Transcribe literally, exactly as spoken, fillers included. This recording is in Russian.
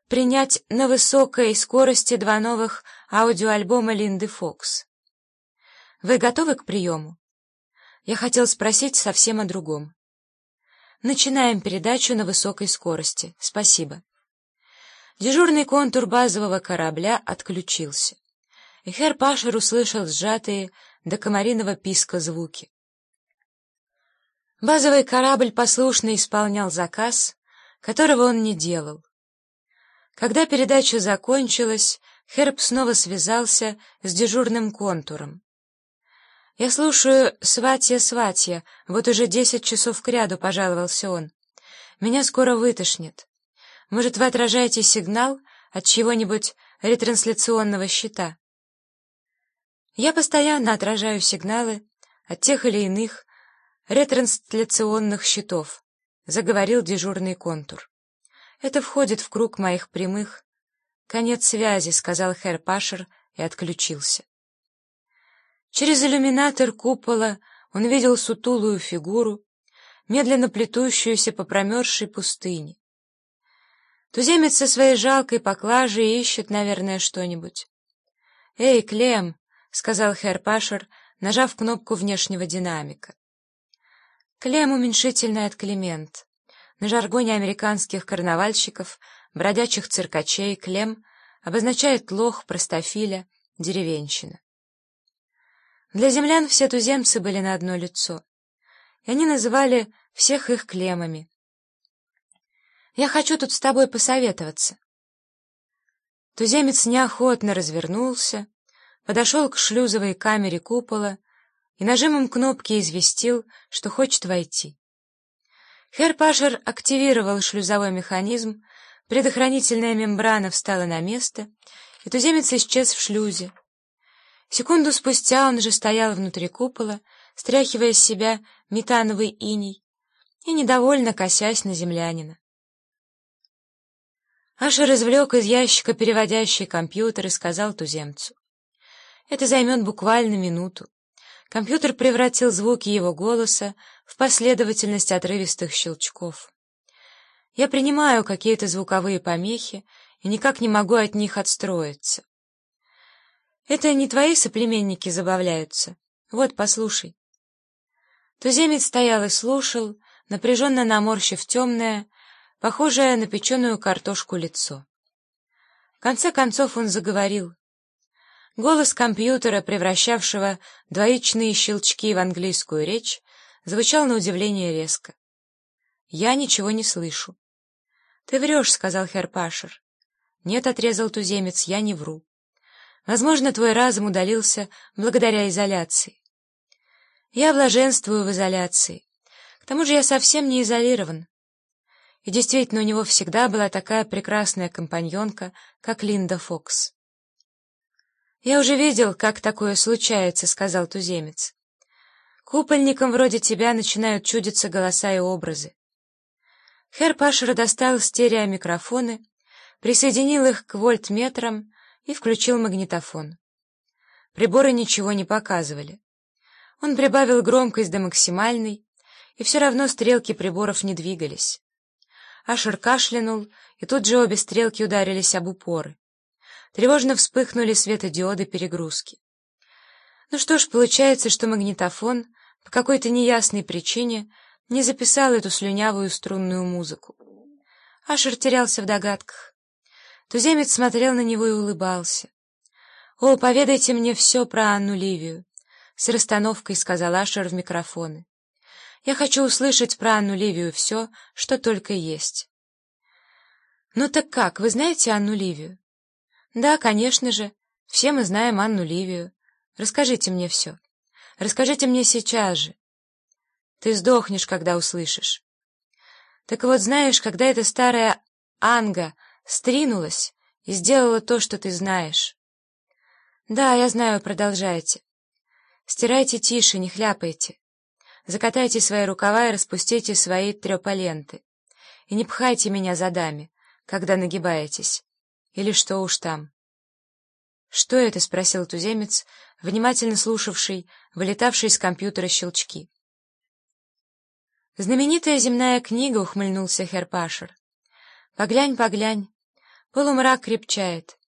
принять на высокой скорости два новых аудиоальбома Линды Фокс. Вы готовы к приему? Я хотел спросить совсем о другом. Начинаем передачу на высокой скорости. Спасибо. Дежурный контур базового корабля отключился, и херр Пашер услышал сжатые до комариного писка звуки. Базовый корабль послушно исполнял заказ, которого он не делал. Когда передача закончилась, Херб снова связался с дежурным контуром. «Я слушаю «Сватья, сватья», вот уже десять часов кряду», — пожаловался он. «Меня скоро вытошнит. Может, вы отражаете сигнал от чего-нибудь ретрансляционного щита?» «Я постоянно отражаю сигналы от тех или иных ретрансляционных щитов», — заговорил дежурный контур. «Это входит в круг моих прямых». «Конец связи», — сказал херр Пашер и отключился. Через иллюминатор купола он видел сутулую фигуру, медленно плетущуюся по промерзшей пустыне. Туземец со своей жалкой поклажей ищет, наверное, что-нибудь. «Эй, Клем», — сказал херр Пашер, нажав кнопку внешнего динамика. Клем — уменьшительное от Клемент. На жаргоне американских карнавальщиков, бродячих циркачей, Клем обозначает лох, простофиля, деревенщина. Для землян все туземцы были на одно лицо, и они называли всех их Клемами. «Я хочу тут с тобой посоветоваться». Туземец неохотно развернулся, подошел к шлюзовой камере купола и нажимом кнопки известил, что хочет войти. Херр Пашер активировал шлюзовой механизм, предохранительная мембрана встала на место, и туземец исчез в шлюзе. Секунду спустя он уже стоял внутри купола, стряхивая с себя метановый иней и недовольно косясь на землянина. Ашер извлек из ящика переводящий компьютер и сказал туземцу: «Это займет буквально минуту». Компьютер превратил звуки его голоса в последовательность отрывистых щелчков. «Я принимаю какие-то звуковые помехи и никак не могу от них отстроиться». «Это не твои соплеменники забавляются? Вот, послушай». Туземец стоял и слушал, напряженно наморщив темное, похожее на печеную картошку лицо. В конце концов он заговорил. Голос компьютера, превращавшего двоичные щелчки в английскую речь, звучал на удивление резко. «Я ничего не слышу». «Ты врешь», — сказал херр Пашер. «Нет», — отрезал туземец, — «я не вру. Возможно, твой разум удалился благодаря изоляции». «Я блаженствую в изоляции. К тому же я совсем не изолирован». И действительно, у него всегда была такая прекрасная компаньонка, как Линда Фокс. «Я уже видел, как такое случается», — сказал туземец. «Купольникам вроде тебя начинают чудиться голоса и образы». Херр Пашер достал стереомикрофоны, присоединил их к вольтметрам и включил магнитофон. Приборы ничего не показывали. Он прибавил громкость до максимальной, и все равно стрелки приборов не двигались. Ашер кашлянул, и тут же обе стрелки ударились об упоры. Тревожно вспыхнули светодиоды перегрузки. Ну что ж, получается, что магнитофон по какой-то неясной причине не записал эту слюнявую струнную музыку. Ашер терялся в догадках. Туземец смотрел на него и улыбался. «О, поведайте мне все про Анну Ливию», — с расстановкой сказал Ашер в микрофоны. «Я хочу услышать про Анну Ливию все, что только есть». «Ну так как, вы знаете Анну Ливию?» «Да, конечно же. Все мы знаем Анну Ливию. Расскажите мне все. Расскажите мне сейчас же». «Ты сдохнешь, когда услышишь». «Так вот, знаешь, когда эта старая Анга стринулась и сделала то, что ты знаешь». «Да, я знаю, продолжайте». «Стирайте тише, не хляпайте. Закатайте свои рукава и распустите свои трёполенты. И не пхайте меня задами, когда нагибаетесь. Или что уж там». «Что это?» — спросил туземец, внимательно слушавший вылетавшие из компьютера щелчки. «Знаменитая земная книга», — ухмыльнулся херр Пашер. «Поглянь, поглянь. Полумрак крепчает.